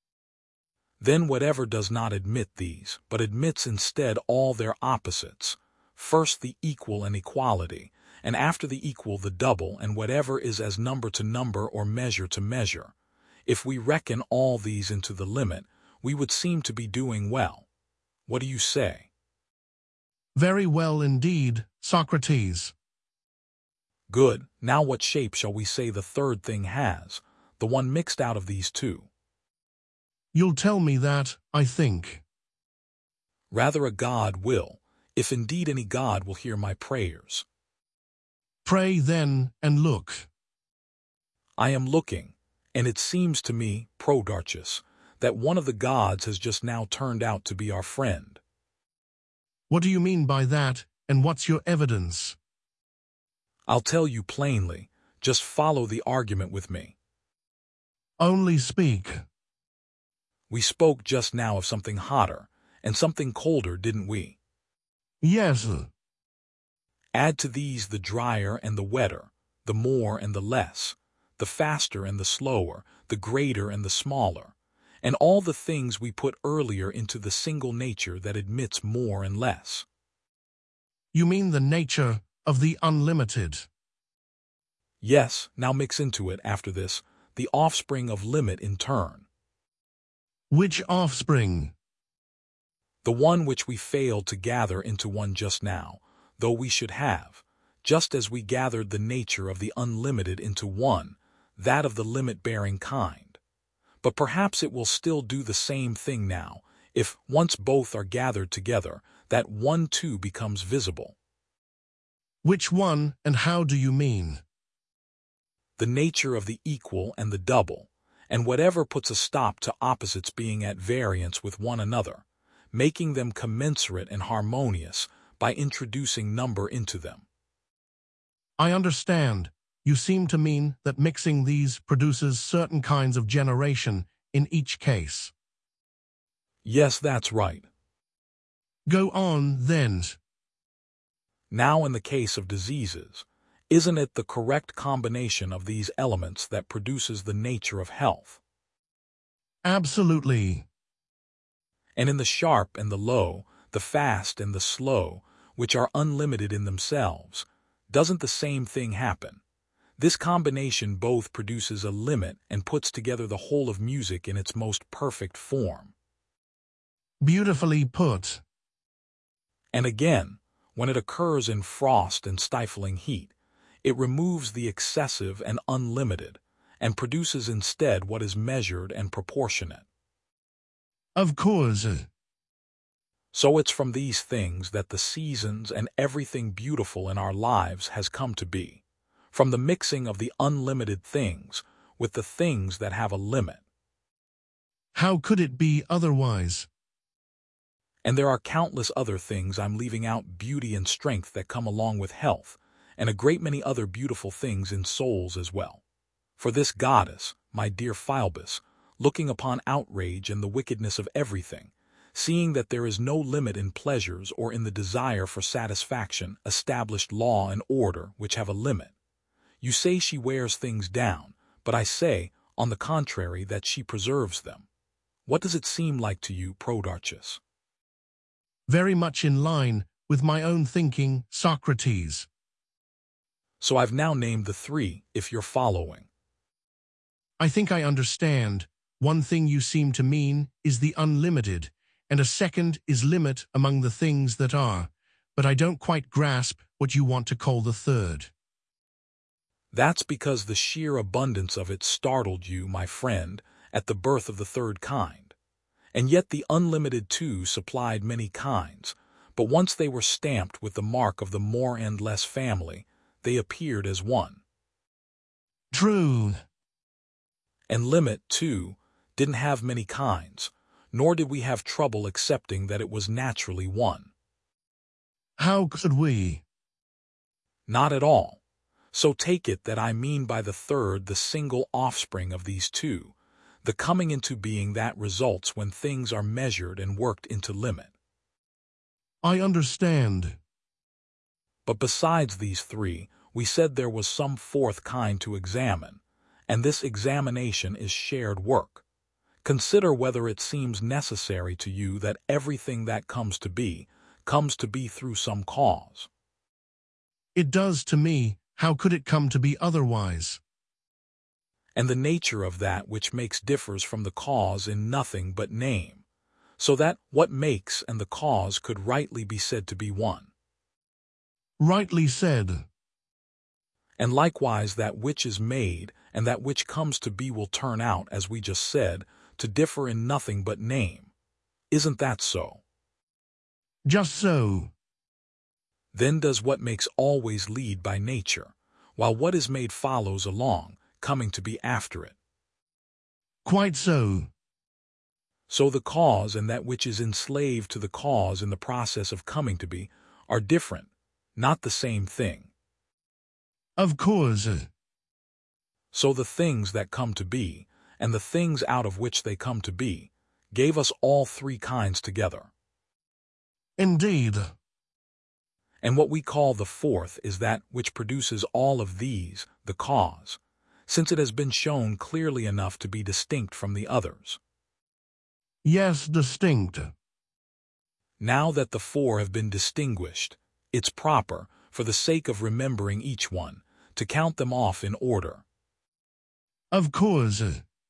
S2: Then whatever does not admit these, but admits instead all their opposites, first the equal and equality, and after the equal the double, and whatever is as number to number or measure to measure, if we reckon all these into the limit, we would seem to be doing well. What do you say?
S3: Very well indeed, Socrates.
S2: Good. Now what shape shall we say the third thing has, the one mixed out of these two?
S3: You'll tell me that, I think.
S2: Rather a god will, if indeed any god will hear my prayers.
S3: Pray then, and look.
S2: I am looking, and it seems to me, Prodorchus, that one of the gods has just now turned out to be our friend.
S3: What do you mean by that, and what's your evidence?
S2: I'll tell you plainly, just follow the argument with me.
S3: Only speak.
S2: We spoke just now of something hotter and something colder, didn't we?
S3: Yes.
S2: Add to these the drier and the wetter, the more and the less, the faster and the slower, the greater and the smaller, and all the things we put earlier into the single nature that admits more and less.
S3: You mean the nature of the unlimited?
S2: Yes, now mix into it, after this, the offspring of limit in turn.
S3: Which offspring?
S2: The one which we failed to gather into one just now, though we should have, just as we gathered the nature of the unlimited into one, that of the limit-bearing kind. But perhaps it will still do the same thing now, if, once both are gathered together, that one too becomes visible.
S3: Which one, and how do you mean?
S2: The nature of the equal and the double, and whatever puts a stop to opposites being at variance with one another, making them commensurate and harmonious by introducing number into them.
S3: I understand, you seem to mean that mixing these produces certain kinds of generation in each case.
S2: Yes, that's right.
S3: Go on, then.
S2: Now in the case of diseases, isn't it the correct combination of these elements that produces the nature of health?
S3: Absolutely.
S2: And in the sharp and the low, the fast and the slow, which are unlimited in themselves, doesn't the same thing happen? This combination both produces a limit and puts together the whole of music in its most perfect form.
S3: Beautifully put.
S2: And again, when it occurs in frost and stifling heat, it removes the excessive and unlimited, and produces instead what is measured and proportionate.
S3: Of course.
S2: So it's from these things that the seasons and everything beautiful in our lives has come to be, from the mixing of the unlimited things with the things that have a limit.
S3: How could it be otherwise?
S2: And there are countless other things I'm leaving out, beauty and strength that come along with health, and a great many other beautiful things in souls as well. For this goddess, my dear Philebus, looking upon outrage and the wickedness of everything, seeing that there is no limit in pleasures or in the desire for satisfaction, established law and order which have a limit. You say she wears things down, but I say, on the contrary, that she preserves them. What does it seem like to you, Prodarchus?
S3: Very much in line with my own thinking, Socrates.
S2: So I've now named the three, if you're following.
S3: I think I understand. One thing you seem to mean is the unlimited, and a second is limit among the things that are, but I don't quite grasp what you want to call the third.
S2: That's because the sheer abundance of it startled you, my friend, at the birth of the third kind. And yet the unlimited too supplied many kinds, but once they were stamped with the mark of the more and less family, they appeared as one.
S3: True.
S2: And limit, too, didn't have many kinds, nor did we have trouble accepting that it was naturally one.
S3: How could we?
S2: Not at all. So take it that I mean by the third the single offspring of these two, the coming into being that results when things are measured and worked into limit.
S3: I understand.
S2: But besides these three, we said there was some fourth kind to examine, and this examination is shared work. Consider whether it seems necessary to you that everything that comes to be, comes to be through some cause.
S3: It does to me. How could it come to be otherwise?
S2: And the nature of that which makes differs from the cause in nothing but name, so that what makes and the cause could rightly be said to be one.
S3: Rightly said.
S2: And likewise that which is made and that which comes to be will turn out, as we just said, to differ in nothing but name. Isn't that so?
S3: Just so.
S2: Then does what makes always lead by nature, while what is made follows along, coming to be after it.
S3: Quite so.
S2: So the cause and that which is enslaved to the cause in the process of coming to be are different, not the same thing.
S3: Of course.
S2: So the things that come to be, and the things out of which they come to be, gave us all three kinds together.
S3: Indeed.
S2: And what we call the fourth is that which produces all of these, the cause, since it has been shown clearly enough to be distinct from the others.
S3: Yes, distinct.
S2: Now that the four have been distinguished, it's proper, for the sake of remembering each one, to count them off in order.
S3: Of course.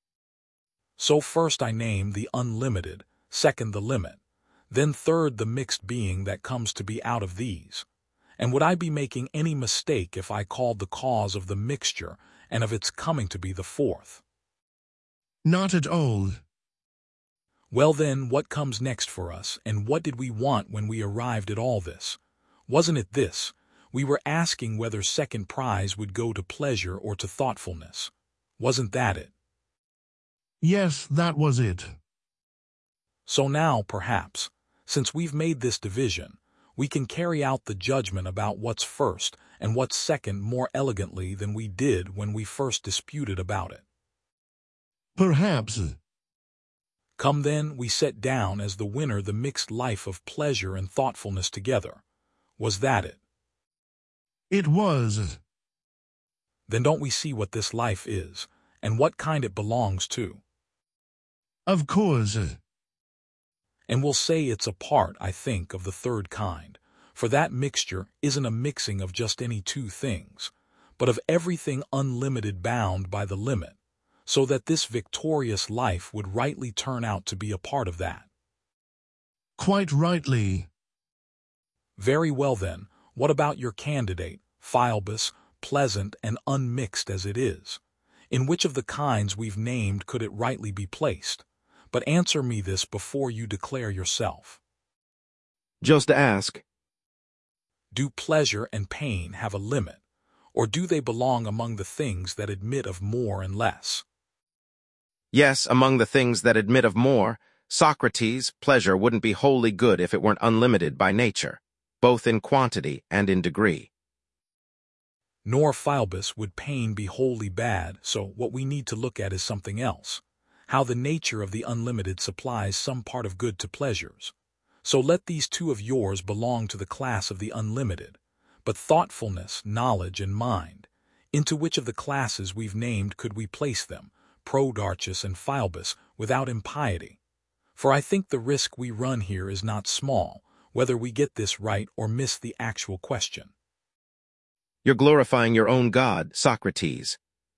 S2: So first I name the unlimited, second the limit, then third the mixed being that comes to be out of these. And would I be making any mistake if I called the cause of the mixture and of its coming to be the fourth?
S3: Not at all.
S2: Well then, what comes next for us, and what did we want when we arrived at all this? Wasn't it this? We were asking whether second prize would go to pleasure or to thoughtfulness. Wasn't that it?
S3: Yes, that was it.
S2: So now, perhaps, since we've made this division, We can carry out the judgment about what's first and what's second more elegantly than we did when we first disputed about it.
S3: Perhaps.
S2: Come then, we set down as the winner the mixed life of pleasure and thoughtfulness together. Was that it?
S3: It was.
S2: Then don't we see what this life is, and what kind it belongs to?
S3: Of course.
S2: And we'll say it's a part, I think, of the third kind, for that mixture isn't a mixing of just any two things, but of everything unlimited bound by the limit, so that this victorious life would rightly turn out to be a part of that.
S3: Quite rightly.
S2: Very well then, what about your candidate, Philebus, pleasant and unmixed as it is? In which of the kinds we've named could it rightly be placed? But answer me this before you declare yourself.
S4: Just to ask.
S2: Do pleasure and pain have a limit, or do they belong among the things that admit of more and less?
S4: Yes, among the things that admit of more. Socrates, pleasure wouldn't be wholly good if it weren't unlimited by nature, both in quantity and in degree.
S2: Nor, Philebus, would pain be wholly bad, so what we need to look at is something else, how the nature of the unlimited supplies some part of good to pleasures. So let these two of yours belong to the class of the unlimited, but thoughtfulness, knowledge, and mind, into which of the classes we've named could we place them, Prodarchus and Philebus, without impiety? For I think the risk we run here is not small, whether we get this right or miss the actual question.
S4: You're glorifying your own God, Socrates.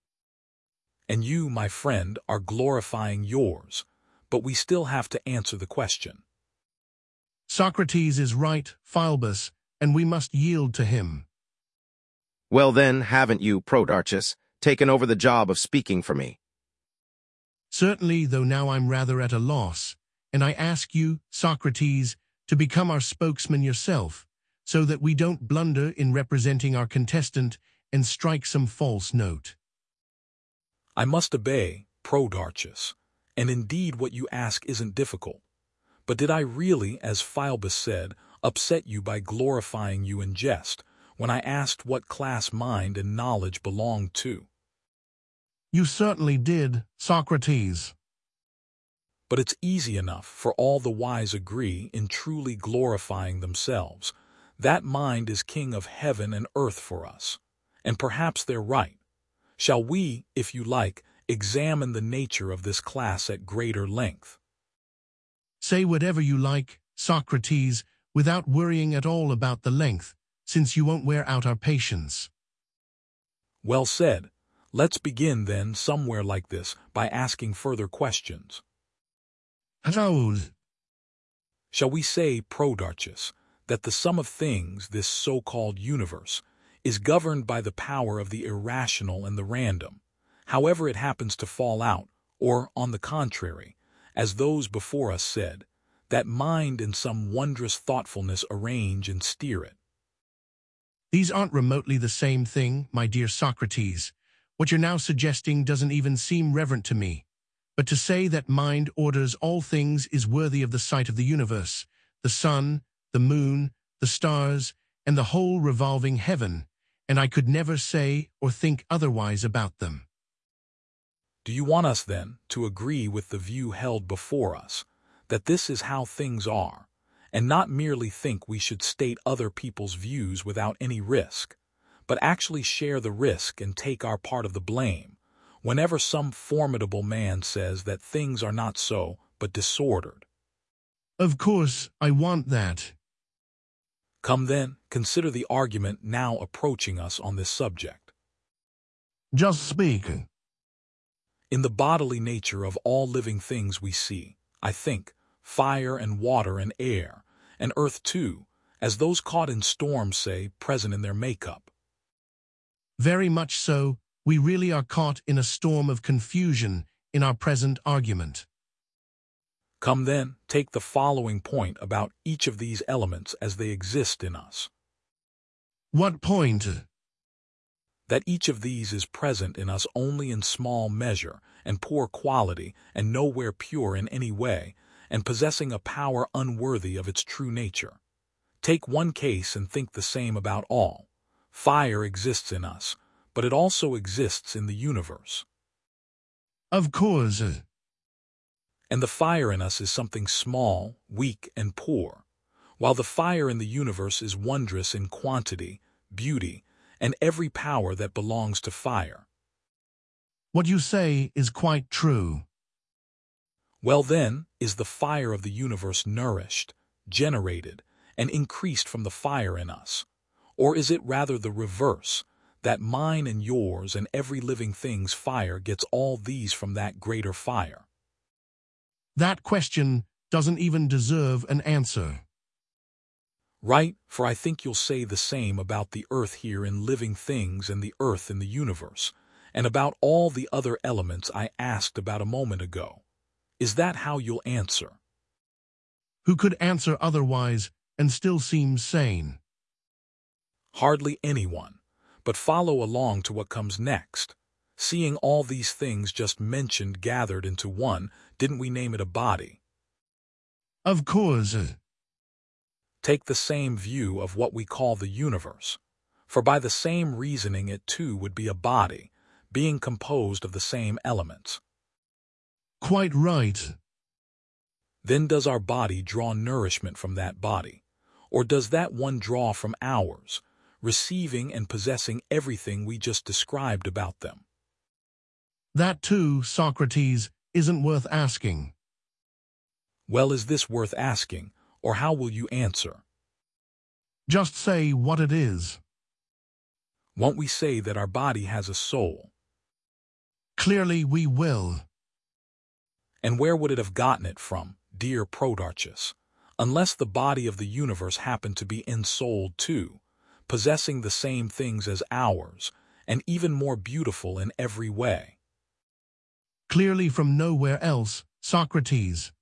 S2: And you, my friend, are glorifying yours, but we still have to answer the question.
S3: Socrates is right, Philebus, and we must yield to him.
S4: Well then, haven't you, Prodarchus, taken over the job of speaking for me?
S3: Certainly, though now I'm rather at a loss, and I ask you, Socrates, to become our spokesman yourself, so that we don't blunder in representing our contestant and strike some false note.
S2: I must obey, Prodarchus, and indeed what you ask isn't difficult. But did I really, as Philebus said, upset you by glorifying you in jest, when I asked what class mind and knowledge belonged to?
S3: You certainly did, Socrates.
S2: But it's easy enough, for all the wise agree in truly glorifying themselves. That mind is king of heaven and earth for us, and perhaps they're right. Shall we, if you like, examine the nature of this class at greater length?
S3: Say whatever you like, Socrates, without worrying at all about the length, since you won't wear out our patience.
S2: Well said. Let's begin then somewhere like this by asking further questions.
S3: How?
S2: Shall we say, Prodarchus, that the sum of things, this so-called universe, is governed by the power of the irrational and the random, however it happens to fall out, or, on the contrary, as those before us said, that mind and some wondrous thoughtfulness arrange and steer it?
S3: These aren't remotely the same thing, my dear Socrates. What you're now suggesting doesn't even seem reverent to me. But to say that mind orders all things is worthy of the sight of the universe, the sun, the moon, the stars, and the whole revolving heaven, and I could never say or think otherwise about them.
S2: Do you want us, then, to agree with the view held before us, that this is how things are, and not merely think we should state other people's views without any risk, but actually share the risk and take our part of the blame, whenever some formidable man says that things are not so, but disordered?
S3: Of course, I want that.
S2: Come then, consider the argument now approaching us on this subject.
S3: Just speak.
S2: In the bodily nature of all living things we see, I think, fire and water and air, and earth too, as those caught in storms say, present in their makeup.
S3: Very much so, we really are caught in a storm of confusion in our present argument.
S2: Come then, take the following point about each of these elements as they exist in us.
S3: What point?
S2: That each of these is present in us only in small measure and poor quality and nowhere pure in any way, and possessing a power unworthy of its true nature. Take one case and think the same about all. Fire exists in us, but it also exists in the universe.
S3: Of course.
S2: And the fire in us is something small, weak, and poor, while the fire in the universe is wondrous in quantity, beauty, and every power that belongs to fire.
S3: What you say is quite true.
S2: Well then, is the fire of the universe nourished, generated, and increased from the fire in us? Or is it rather the reverse, that mine and yours and every living thing's fire gets all these from that greater fire?
S3: That question doesn't even deserve an answer.
S2: Right, for I think you'll say the same about the earth here in living things and the earth in the universe, and about all the other elements I asked about a moment ago. Is that how you'll answer?
S3: Who could answer otherwise and still seem sane?
S2: Hardly anyone, but follow along to what comes next. Seeing all these things just mentioned gathered into one, didn't we name it a body?
S3: Of course.
S2: Take the same view of what we call the universe, for by the same reasoning it too would be a body, being composed of the same elements.
S3: Quite right.
S2: Then does our body draw nourishment from that body, or does that one draw from ours, receiving and possessing everything we just described about them?
S3: That too, Socrates, isn't worth asking.
S2: Well, is this worth asking, or how will you answer?
S3: Just say what it is.
S2: Won't we say that our body has a soul?
S3: Clearly we will.
S2: And where would it have gotten it from, dear Prodarchus, unless the body of the universe happened to be ensouled too, possessing the same things as ours, and even more beautiful in every way?
S3: Clearly from nowhere else, Socrates.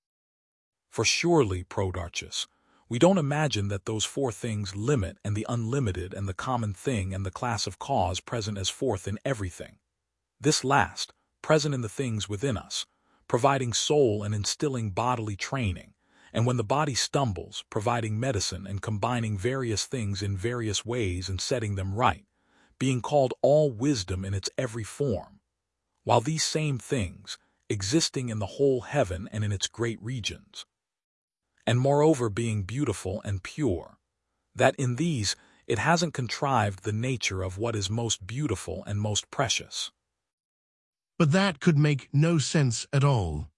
S2: For surely, Prodarchus, we don't imagine that those four things limit and the unlimited and the common thing and the class of cause present as fourth in everything. This last, present in the things within us, providing soul and instilling bodily training, and when the body stumbles, providing medicine and combining various things in various ways and setting them right, being called all wisdom in its every form, while these same things, existing in the whole heaven and in its great regions, and moreover being beautiful and pure, that in these it hasn't contrived the nature of what is most beautiful and most precious.
S3: But that could make no sense at all.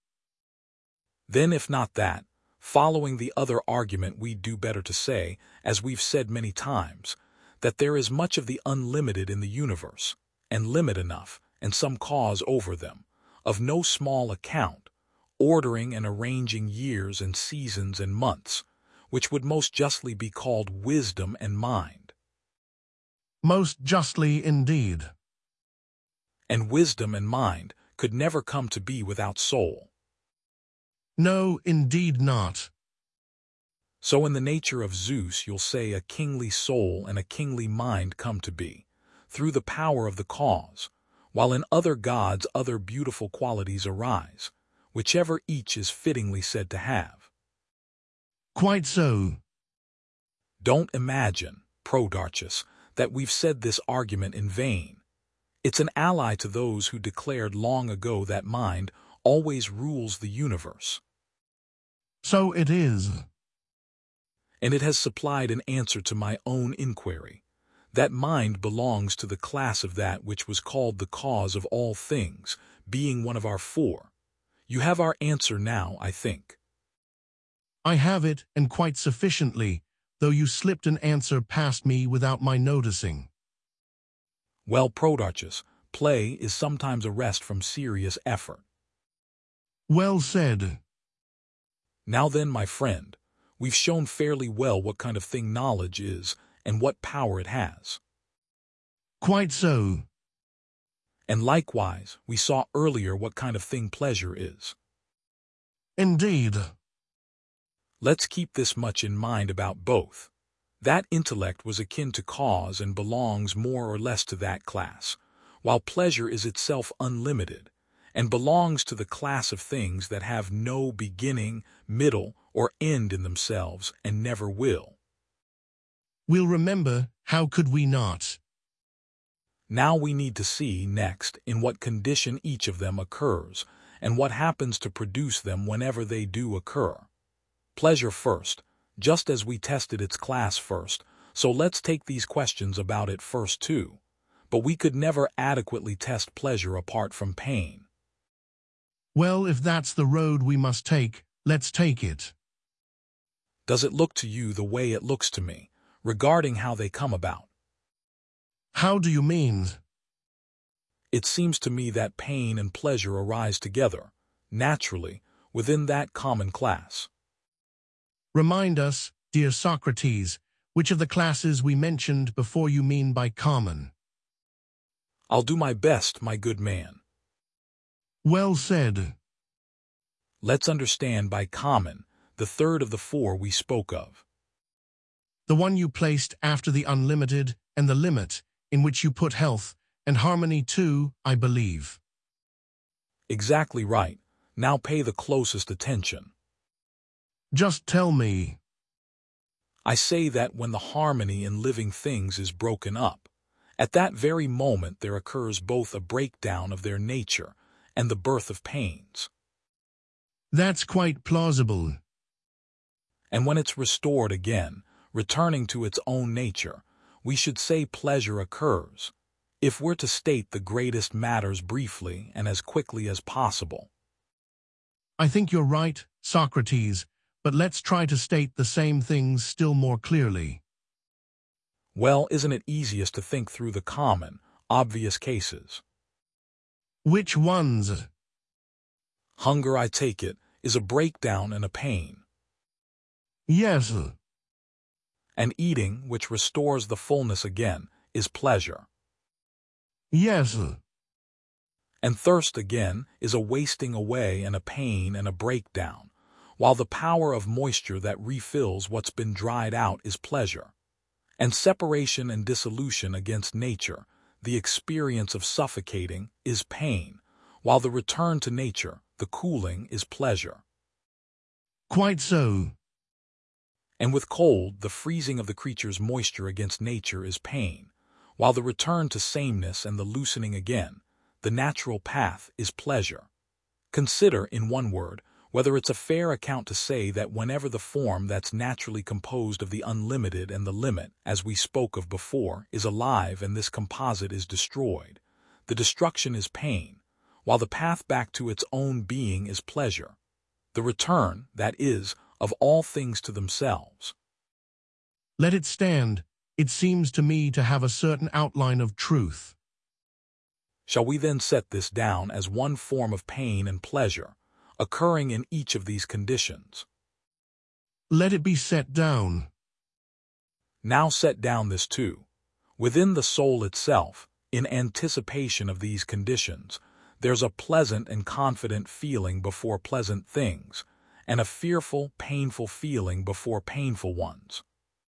S2: Then if not that, following the other argument, we'd do better to say, as we've said many times, that there is much of the unlimited in the universe, and limit enough, and some cause over them, of no small account, ordering and arranging years and seasons and months, which would most justly be called wisdom and mind.
S3: Most justly indeed.
S2: And wisdom and mind could never come to be without soul.
S3: No, indeed not.
S2: So in the nature of Zeus you'll say a kingly soul and a kingly mind come to be, through the power of the cause, while in other gods other beautiful qualities arise, whichever each is fittingly said to have.
S3: Quite so.
S2: Don't imagine, Prodarchus, that we've said this argument in vain. It's an ally to those who declared long ago that mind always rules the universe.
S3: So it is.
S2: And it has supplied an answer to my own inquiry. That mind belongs to the class of that which was called the cause of all things, being one of our four. You have our answer now, I think.
S3: I have it, and quite sufficiently, though you slipped an answer past me without my noticing.
S2: Well, Prodarchus, play is sometimes a rest from serious effort.
S3: Well said.
S2: Now then, my friend, we've shown fairly well what kind of thing knowledge is and what power it has.
S3: Quite so.
S2: And likewise, we saw earlier what kind of thing pleasure is.
S3: Indeed.
S2: Let's keep this much in mind about both. That intellect was akin to cause and belongs more or less to that class, while pleasure is itself unlimited and belongs to the class of things that have no beginning, middle, or end in themselves and never will.
S3: We'll remember, how could we not?
S2: Now we need to see, next, in what condition each of them occurs, and what happens to produce them whenever they do occur. Pleasure first, just as we tested its class first, so let's take these questions about it first too. But we could never adequately test pleasure apart from pain.
S3: Well, if that's the road we must take, let's take it.
S2: Does it look to you the way it looks to me, regarding how they come about?
S3: How do you mean?
S2: It seems to me that pain and pleasure arise together, naturally, within that common class.
S3: Remind us, dear Socrates, which of the classes we mentioned before you mean by common.
S2: I'll do my best, my good man.
S3: Well said.
S2: Let's understand by common the third of the four we spoke of.
S3: The one you placed after the unlimited and the limit, in which you put health and harmony too, I believe.
S2: Exactly right. Now pay the closest attention.
S3: Just tell me.
S2: I say that when the harmony in living things is broken up, at that very moment there occurs both a breakdown of their nature and the birth of pains.
S3: That's quite plausible.
S2: And when it's restored again, returning to its own nature, we should say pleasure occurs, if we're to state the greatest matters briefly and as quickly as possible.
S3: I think you're right, Socrates, but let's try to state the same things still more clearly.
S2: Well, isn't it easiest to think through the common, obvious cases?
S3: Which ones?
S2: Hunger, I take it, is a breakdown and a pain.
S3: Yes.
S2: And eating, which restores the fullness again, is pleasure.
S3: Yes.
S2: And thirst again is a wasting away and a pain and a breakdown, while the power of moisture that refills what's been dried out is pleasure. And separation and dissolution against nature, the experience of suffocating, is pain, while the return to nature, the cooling, is pleasure.
S3: Quite so.
S2: And with cold, the freezing of the creature's moisture against nature is pain, while the return to sameness and the loosening again, the natural path, is pleasure. Consider, in one word, whether it's a fair account to say that whenever the form that's naturally composed of the unlimited and the limit, as we spoke of before, is alive and this composite is destroyed, the destruction is pain, while the path back to its own being is pleasure. The return, that is, of all things to themselves.
S3: Let it stand. It seems to me to have a certain outline of truth.
S2: Shall we then set this down as one form of pain and pleasure, occurring in each of these conditions?
S3: Let it be set down.
S2: Now set down this too. Within the soul itself, in anticipation of these conditions, there's a pleasant and confident feeling before pleasant things, and a fearful, painful feeling before painful ones.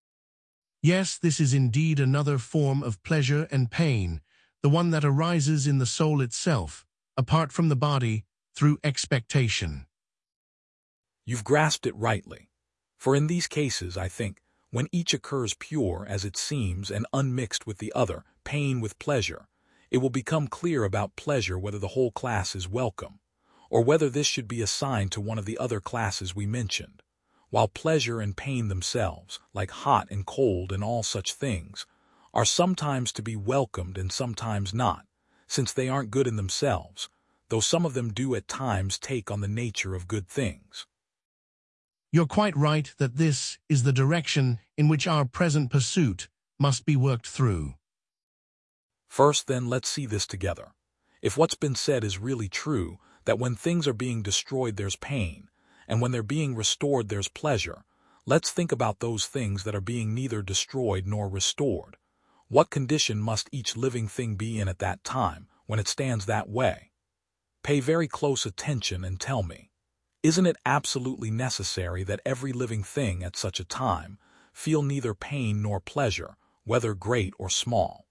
S3: Yes, this is indeed another form of pleasure and pain, the one that arises in the soul itself, apart from the body, through expectation.
S2: You've grasped it rightly. For in these cases, I think, when each occurs pure as it seems and unmixed with the other, pain with pleasure, it will become clear about pleasure whether the whole class is welcome, or whether this should be assigned to one of the other classes we mentioned, while pleasure and pain themselves, like hot and cold and all such things, are sometimes to be welcomed and sometimes not, since they aren't good in themselves, though some of them do at times take on the nature of good things.
S3: You're quite right that this is the direction in which our present pursuit must be worked through.
S2: First, then, let's see this together. If what's been said is really true, that when things are being destroyed there's pain, and when they're being restored there's pleasure, let's think about those things that are being neither destroyed nor restored. What condition must each living thing be in at that time, when it stands that way? Pay very close attention and tell me, isn't it absolutely necessary that every living thing at such a time feel neither pain nor pleasure, whether great or small?